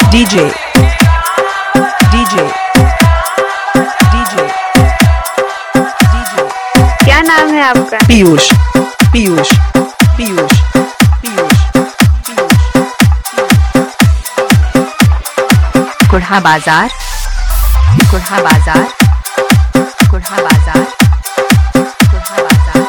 DJ DJ DJ DJ क्या नाम है आपका? पीयूष पीयूष पीयूष पीयूष कुढ़ा बाजार कुढ़ा बाजार कुढ़ा बाजार कुढ़ा बाजार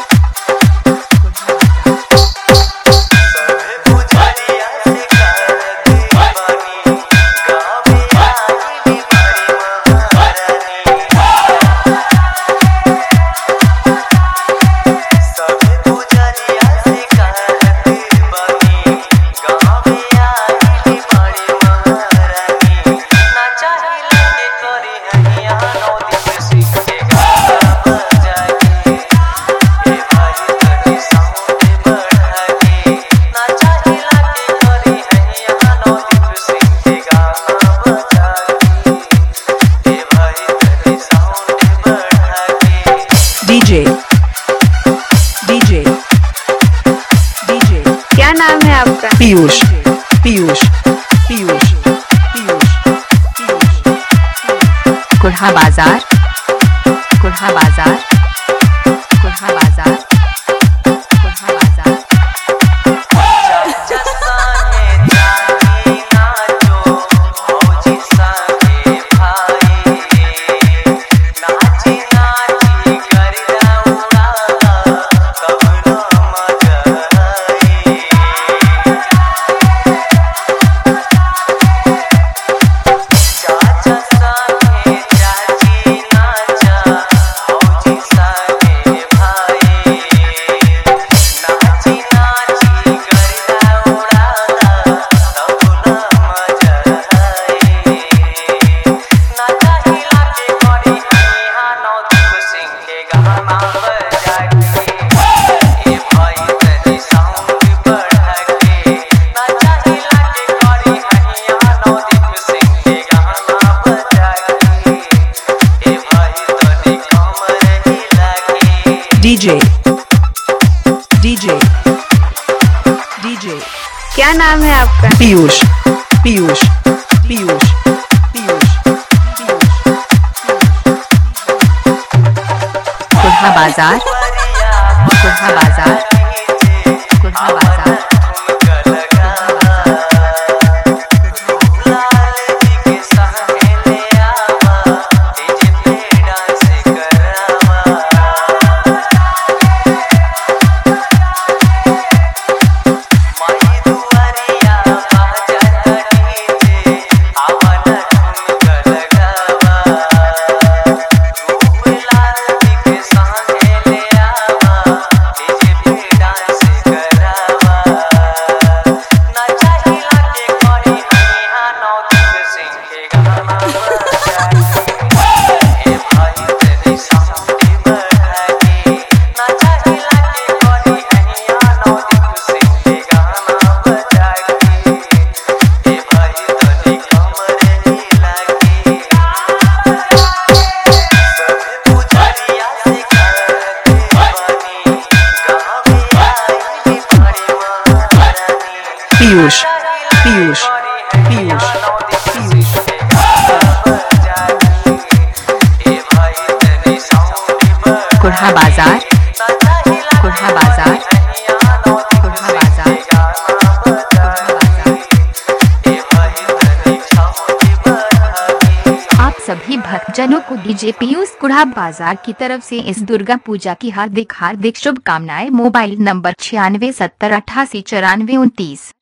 DJ DJ DJ क्या नाम है आपका? पीयूष पीयूष पीयूष पीयूष कुढ़ा बाजार कुढ़ा बाजार कुढ़ा बाजार कुढ़ा बाजार DJ DJ DJ क्या नाम है आपका? पीयूष पीयूष पीयूष पीयूष कुढ़ा बाजार कुढ़ा बाजार कुढ़ा बाजार पीयूष पीयूष पीयूष पीयूष कुढ़ा बाजार कुढ़ा बाजार कुढ़ा बाजार आप सभी भक्तजनों को डीजे पीयूष कुढ़ा बाजार की तरफ से इस दुर्गा पूजा की हार्दिक शुभकामनाएं। Mobile number 9670889429।